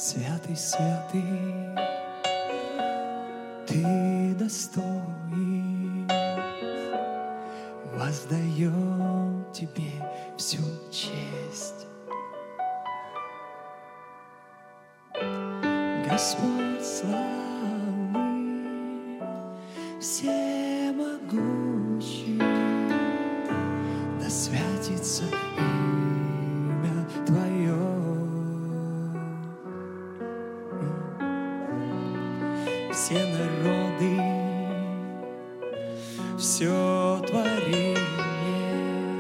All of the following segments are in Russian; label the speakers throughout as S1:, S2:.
S1: Святый, святый, Ты достоин, воздаем Тебе всю честь. Господь славы, всемогущий, да святится имя Твое. Все народы, все творение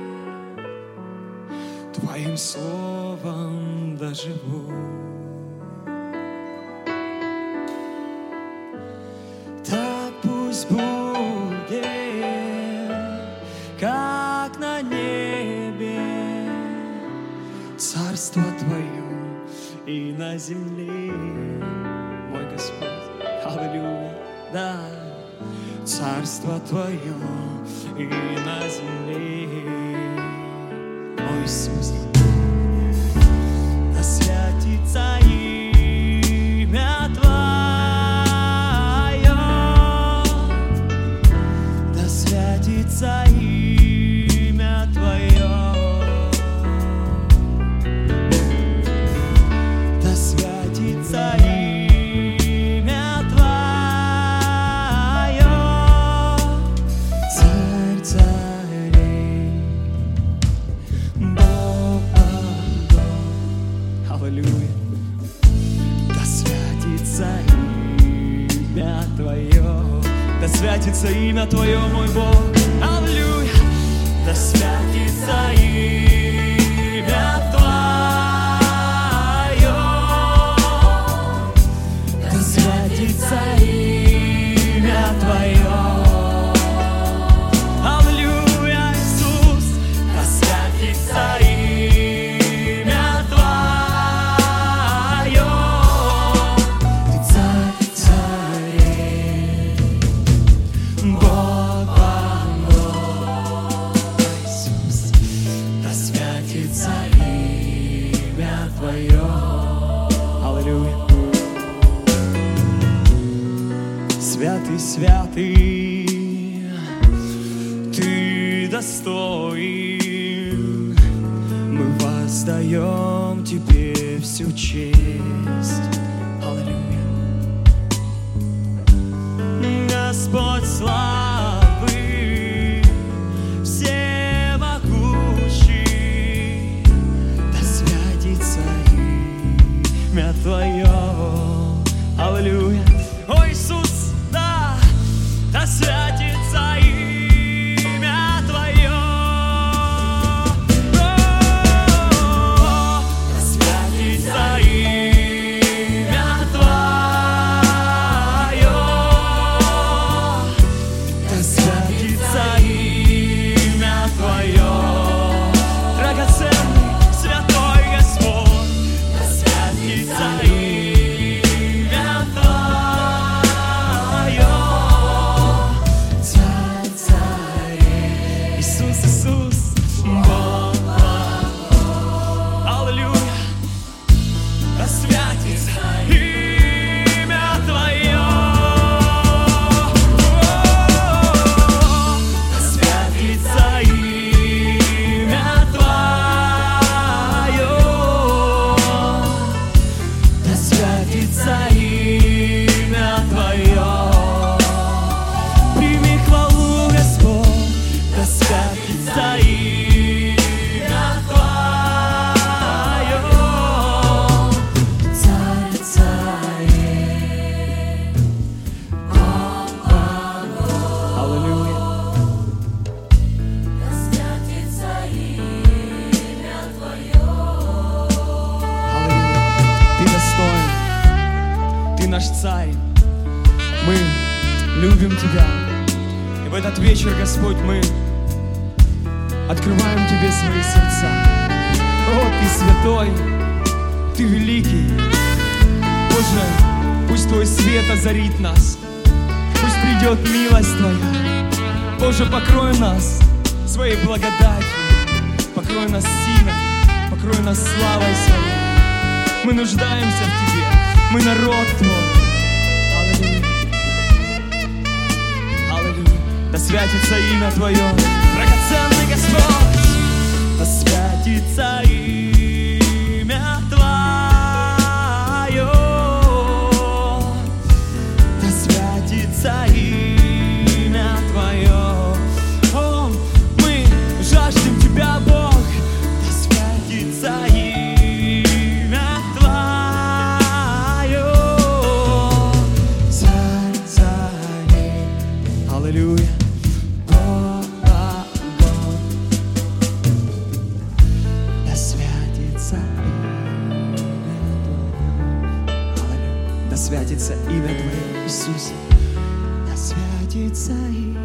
S1: Твоим словом доживут. Так пусть будет, как на небе, царство Твое и на земле, мой Господь. Аллилуйя, да, царство Твое и на земле, о Иисус, да святится имя Твое, да святится имя Твое, да святится имя. Да святится имя Твое, мой Бог, аллилуйя. Да святится имя Твое, да святится имя Твое, аллилуйя, Иисус. Да святится имя Твое, Ты царь царей, Бог богов, Иисус, да святится имя Твое, аллилуйя. Святый, святый, Ты достоин, мы воздаем Тебе всю честь, аллилуйя. Господь славы, всемогущий, да святится имя Твое, аллилуйя. О, Иисус, да, да святится имя Твое, да святится имя Твое, да святится имя Твое, драгоценный, святой Господь, да святится имя Твое, Царь царей, Иисус, Иисус, Бог богов, аллилуйя, да святится имя Твое, да святится имя Твое, да святится имя Твое. Прими хвалу, Господь, да святится имя Твое, Царь царей, Бог богов, аллилуйя. Да святится имя Твое, аллилуйя. Ты достоин, Ты наш Царь, мы любим Тебя. И в этот вечер, Господь, мы открываем Тебе свои сердца. О, Ты святой, Ты великий. Боже, пусть Твой свет озарит нас, пусть придет милость Твоя. Боже, покрой нас своей благодатью, покрой нас силой, покрой нас славой Своей. Мы нуждаемся в Тебе. Мы народ Твой. Аллилуйя. Аллилуйя. Да святится имя Твое, драгоценный Господь. Да святится имя Твое. Да святится имя Твое. О, мы жаждем Тебя, Бог. Да святится имя Твое. Царь. Аллилуйя. Да святится имя Твое, Иисус. Да святится имя